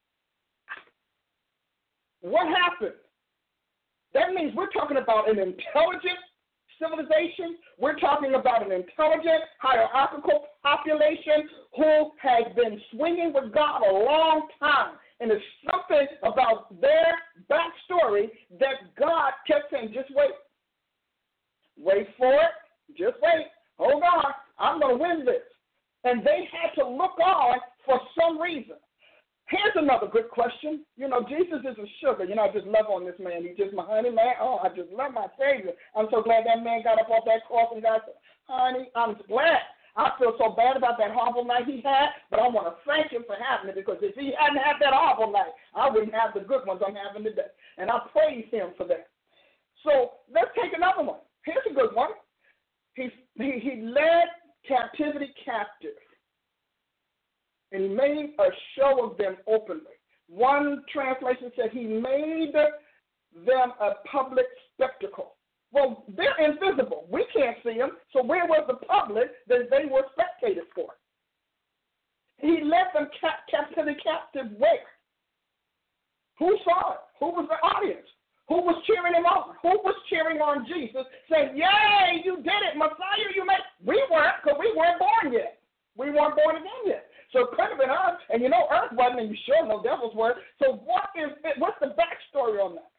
What happened? That means we're talking about an intelligent civilization. We're talking about an intelligent, hierarchical population who has been swinging with God a long time. And it's something about their backstory that God kept saying, just wait. Wait for it. Just wait. Hold on. I'm going to win this. And they had to look on for some reason. Here's another good question. You know, Jesus is a sugar. You know, I just love on this man. He's just my honey man. Oh, I just love my Savior. I'm so glad that man got up off that cross and got, honey, I'm glad. I feel so bad about that horrible night he had, but I want to thank him for having it because if he hadn't had that horrible night, I wouldn't have the good ones I'm having today. And I praise him for that. So let's take another one. Here's a good one. He, he, he led captivity captive. And he made a show of them openly. One translation said he made them a public spectacle. Well, they're invisible. We can't see them. So where was the public that they were spectators for? He led them cap- captivity captive where? Who saw it? Who was the audience? Who was cheering him on? Who was cheering on Jesus, saying, yay, you did it, Messiah, you made it. We weren't, because we weren't born yet. We weren't born again yet. So it could have been us, and you know earth wasn't, and you sure no devils were. So what is it? What's the backstory on that?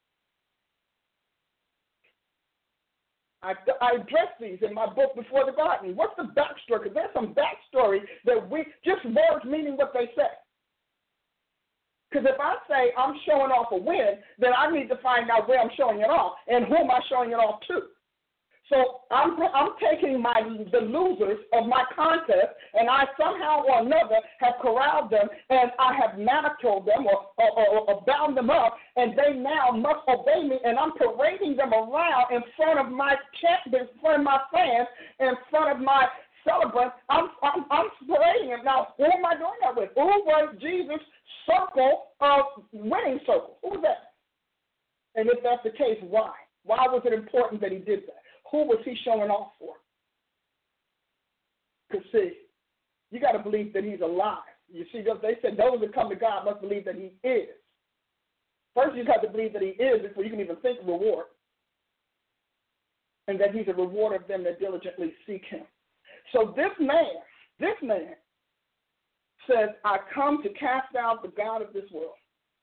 I, I address these in my book, Before the Garden. What's the backstory? Because there's some backstory that we, just words meaning what they say. Because if I say I'm showing off a win, then I need to find out where I'm showing it off and who am I showing it off to. So I'm I'm taking my the losers of my contest, and I somehow or another have corralled them, and I have manacled them or, or, or, or bound them up, and they now must obey me, and I'm parading them around in front of my champ, in front of my fans, in front of my celebrants. I'm I'm, I'm parading them. Now, who am I doing that with? Who was Jesus' circle of winning circle? Who was that? And if that's the case, why? Why was it important that he did that? Who was he showing off for? Because, see, you got to believe that he's alive. You see, they said those that come to God must believe that he is. First, you got to believe that he is before you can even think of reward. And that he's a rewarder of them that diligently seek him. So this man, this man says, I come to cast out the God of this world.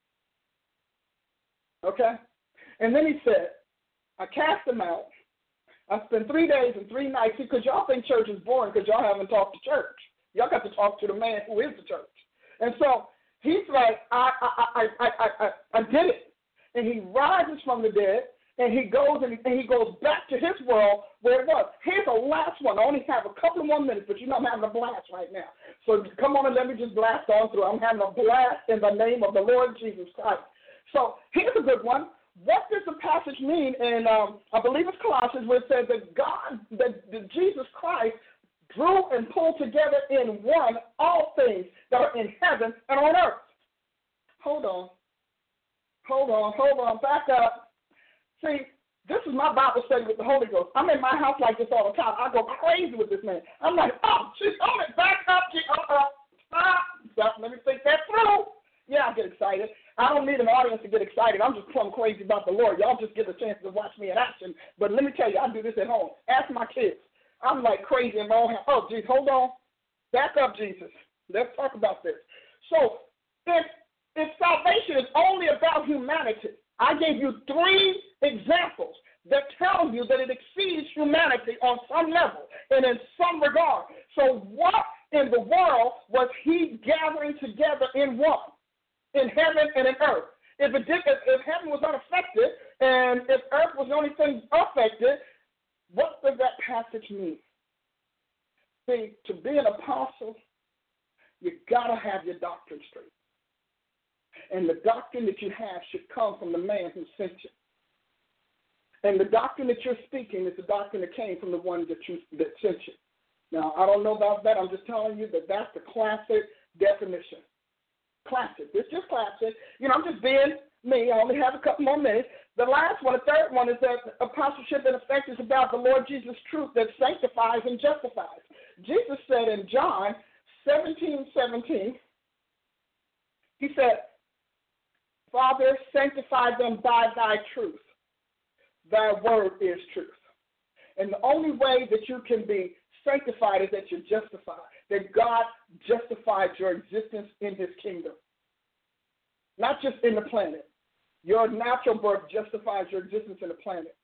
Okay? And then he said, I cast him out. I spent three days and three nights, because y'all think church is boring because y'all haven't talked to church. Y'all got to talk to the man who is the church. And so he's like, I, I, I, I, I, I, I did it. And he rises from the dead, and he goes and he, and he goes back to his world where it was. Here's the last one. I only have a couple of more minutes, but you know I'm having a blast right now. So come on and let me just blast on through. I'm having a blast in the name of the Lord Jesus Christ. So here's a good one. What does the passage mean? And um, I believe it's Colossians, where it says that God, that, that Jesus Christ drew and pulled together in one all things that are in heaven and on earth. Hold on. Hold on. Hold on. Back up. See, this is my Bible study with the Holy Ghost. I'm in my house like this all the time. I go crazy with this man. I'm like, oh, she's on it. Back up. Uh, uh, stop. Stop. Let me think that through. Yeah, I get excited. I don't need an audience to get excited. I'm just plumb crazy about the Lord. Y'all just get a chance to watch me in action. But let me tell you, I do this at home. Ask my kids. I'm like crazy in my own house. Oh, geez, hold on. Back up, Jesus. Let's talk about this. So if, if salvation is only about humanity, I gave you three examples that tell you that it exceeds humanity on some level and in some regard. So what in the world was he gathering together in one? In heaven and in earth. If, it did, if, if heaven was unaffected and if earth was the only thing affected, what does that passage mean? See, to be an apostle, you got to have your doctrine straight. And the doctrine that you have should come from the man who sent you. And the doctrine that you're speaking is the doctrine that came from the one that, you, that sent you. Now, I don't know about that. I'm just telling you that that's the classic definition. Classic. It's just classic. You know, I'm just being me. I only have a couple more minutes. The last one, the third one, is that apostleship in effect is about the Lord Jesus' truth that sanctifies and justifies. Jesus said in John seventeen seventeen, he said, Father, sanctify them by thy truth. Thy word is truth. And the only way that you can be sanctified is that you're justified, that God justified your existence in his kingdom, not just in the planet. Your natural birth justifies your existence in the planet,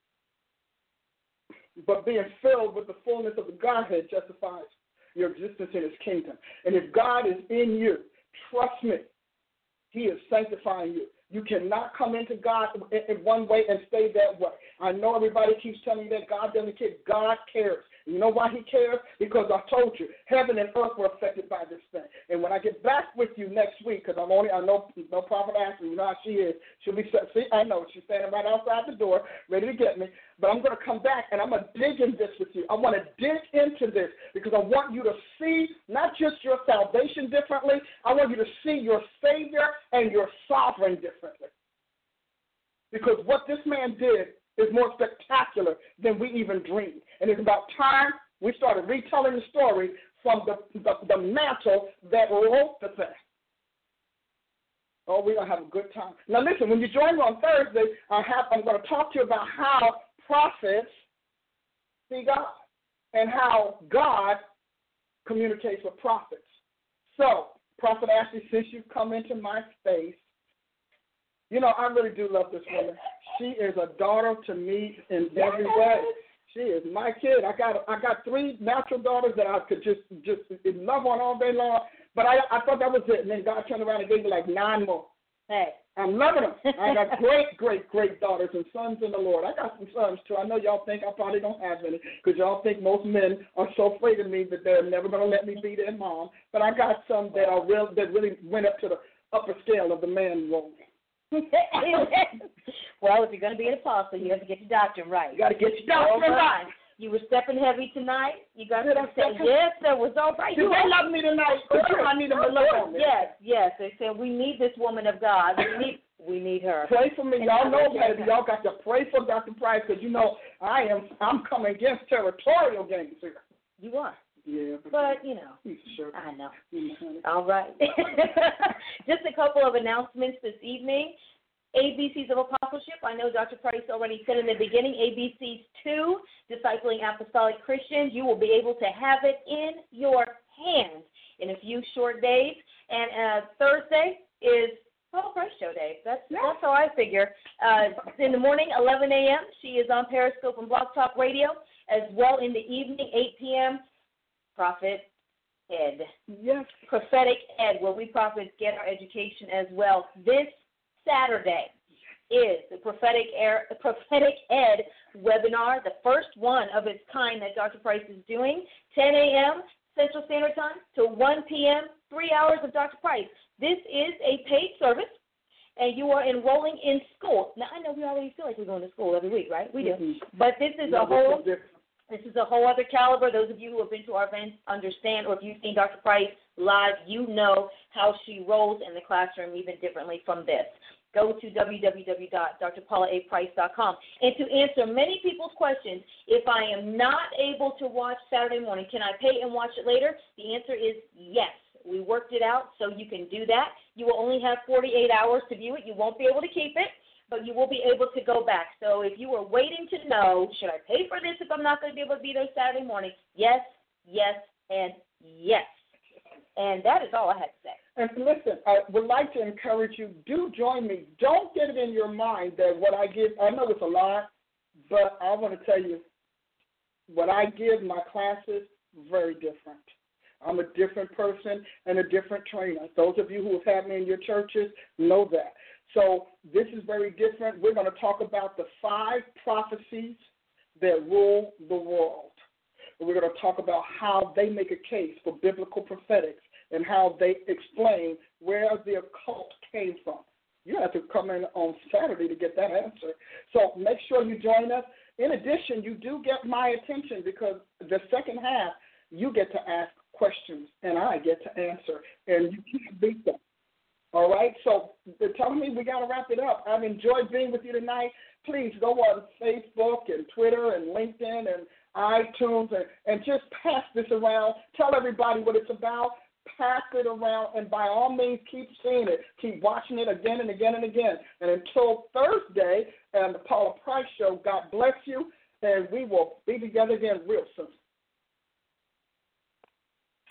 but being filled with the fullness of the Godhead justifies your existence in his kingdom. And if God is in you, trust me, he is sanctifying you. You cannot come into God in one way and stay that way. I know everybody keeps telling you that God doesn't care. God cares. You know why he cares? Because I told you, heaven and earth were affected by this thing. And when I get back with you next week, because I'm only, I know, no Prophet Ashley, you know how she is. She'll be, see, I know, she's standing right outside the door, ready to get me. But I'm going to come back and I'm going to dig in this with you. I want to dig into this because I want you to see not just your salvation differently, I want you to see your Savior and your sovereign differently. Because what this man did is more spectacular than we even dreamed. And it's about time we started retelling the story from the, the, the mantle that wrote the thing. Oh, we're going to have a good time. Now, listen, when you join me on Thursday, I have, I'm going to talk to you about how prophets see God and how God communicates with prophets. So, Prophet Ashley, since you've come into my space, you know, I really do love this woman. She is a daughter to me in every way. She is my kid. I got I got three natural daughters that I could just just love on all day long. But I I thought that was it. And then God turned around and gave me like nine more. Hey, I'm loving them. I got great, great, great daughters and sons in the Lord. I got some sons, too. I know y'all think I probably don't have any because y'all think most men are so afraid of me that they're never going to let me be their mom. But I got some that are real, that really went up to the upper scale of the man role. Well, if you're going to be an apostle, you have to get your doctrine right. You got to get your doctrine right. You were stepping heavy tonight. You got to say, yes, that was all right. Did they love me tonight? I need them to love on me. Yes, yes. They said, we need this woman of God. We need we need her. Pray for me. And y'all know that. Y'all got to pray for Doctor Price because, you know, I am, I'm coming against territorial games here. You are. Yeah. But, but you know. He's sure. I know. Mm-hmm. All right. Just a couple of announcements this evening. A B Cs of Apostleship. I know Doctor Price already said in the beginning, A B Cs two, Discipling Apostolic Christians. You will be able to have it in your hands in a few short days. And uh, Thursday is Paula Price Show Day. That's, yeah. that's how I figure. Uh, in the morning, eleven a.m., she is on Periscope and Blog Talk Radio. As well in the evening, eight p.m., Prophet Ed. Yes. Prophetic Ed, where we prophets get our education as well. This Saturday is the Prophetic, Air, Prophetic Ed webinar, the first one of its kind that Doctor Price is doing, ten a.m. Central Standard Time to one p.m., three hours of Doctor Price. This is a paid service, and you are enrolling in school. Now, I know we already feel like we're going to school every week, right? We do. Mm-hmm. But this is no, a whole this is a whole other caliber. Those of you who have been to our events understand, or if you've seen Doctor Price live, you know how she rolls in the classroom even differently from this. Go to w w w dot d r paula a price dot com. And to answer many people's questions, if I am not able to watch Saturday morning, can I pay and watch it later? The answer is yes. We worked it out so you can do that. You will only have forty-eight hours to view it. You won't be able to keep it, but you will be able to go back. So if you were waiting to know, should I pay for this if I'm not going to be able to be there Saturday morning? Yes, yes, and yes. And that is all I had to say. And listen, I would like to encourage you, do join me. Don't get it in your mind that what I give, I know it's a lot, but I want to tell you, what I give my classes, very different. I'm a different person and a different trainer. Those of you who have had me in your churches know that. So this is very different. We're going to talk about the five prophecies that rule the world. And we're going to talk about how they make a case for biblical prophetics and how they explain where the occult came from. You have to come in on Saturday to get that answer. So make sure you join us. In addition, you do get my attention because the second half, you get to ask questions, and I get to answer, and you can't beat them. All right? So they're telling me we got to wrap it up. I've enjoyed being with you tonight. Please go on Facebook and Twitter and LinkedIn and iTunes and, and just pass this around. Tell everybody what it's about. Pass it around, and by all means, keep seeing it. Keep watching it again and again and again. And until Thursday and the Paula Price Show, God bless you, and we will be together again real soon.